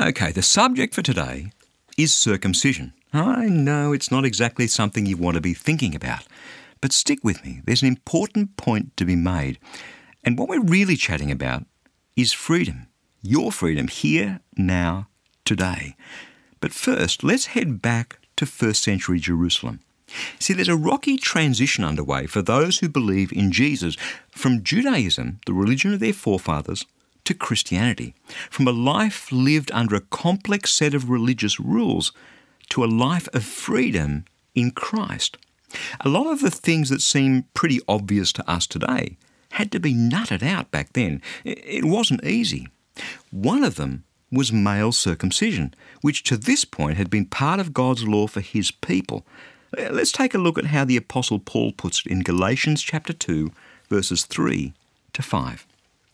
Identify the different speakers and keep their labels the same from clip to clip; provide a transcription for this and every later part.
Speaker 1: Okay, the subject for today is circumcision. I know it's not exactly something you want to be thinking about, but stick with me. There's an important point to be made. And what we're really chatting about is freedom. Your freedom here, now, today. But first, let's head back to first century Jerusalem. See, there's a rocky transition underway for those who believe in Jesus from Judaism, the religion of their forefathers, to Christianity, from a life lived under a complex set of religious rules to a life of freedom in Christ. A lot of the things that seem pretty obvious to us today had to be nutted out back then. It wasn't easy. One of them was male circumcision, which to this point had been part of God's law for his people. Let's take a look at how the Apostle Paul puts it in Galatians chapter 2, verses 3 to 5.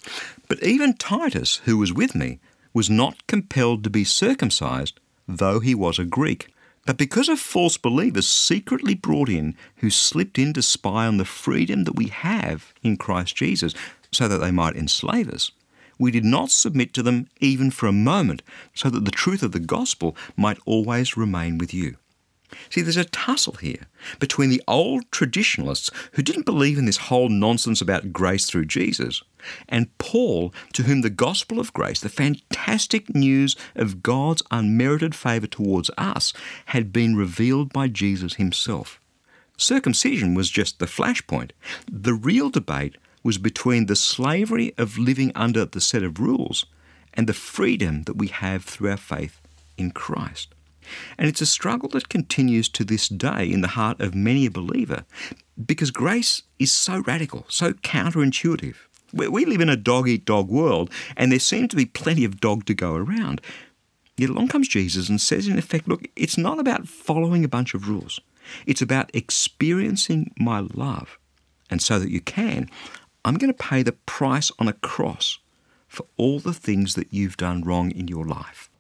Speaker 1: But even Titus, who was with me, was not compelled to be circumcised, though he was a Greek. But because of false believers secretly brought in who slipped in to spy on the freedom that we have in Christ Jesus so that they might enslave us, we did not submit to them even for a moment so that the truth of the gospel might always remain with you. See, there's a tussle here between the old traditionalists who didn't believe in this whole nonsense about grace through Jesus, and Paul, to whom the gospel of grace, the fantastic news of God's unmerited favour towards us, had been revealed by Jesus himself. Circumcision was just the flashpoint. The real debate was between the slavery of living under the set of rules and the freedom that we have through our faith in Christ. And it's a struggle that continues to this day in the heart of many a believer because grace is so radical, so counterintuitive. We live in a dog-eat-dog world and there seems to be plenty of dog to go around. Yet along comes Jesus and says in effect, look, it's not about following a bunch of rules. It's about experiencing my love. And so that you can, I'm going to pay the price on a cross for all the things that you've done wrong in your life.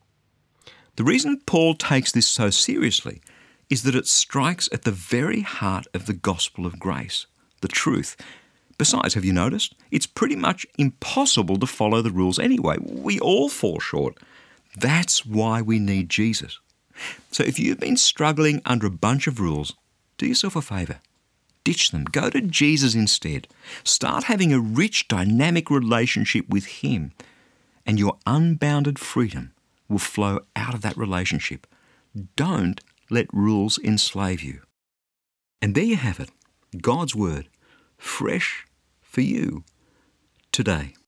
Speaker 1: The reason Paul takes this so seriously is that it strikes at the very heart of the gospel of grace, the truth. Besides, have you noticed? It's pretty much impossible to follow the rules anyway. We all fall short. That's why we need Jesus. So if you've been struggling under a bunch of rules, do yourself a favour. Ditch them. Go to Jesus instead. Start having a rich, dynamic relationship with him, and your unbounded freedom will flow out of that relationship. Don't let rules enslave you. And there you have it, God's word, fresh for you today.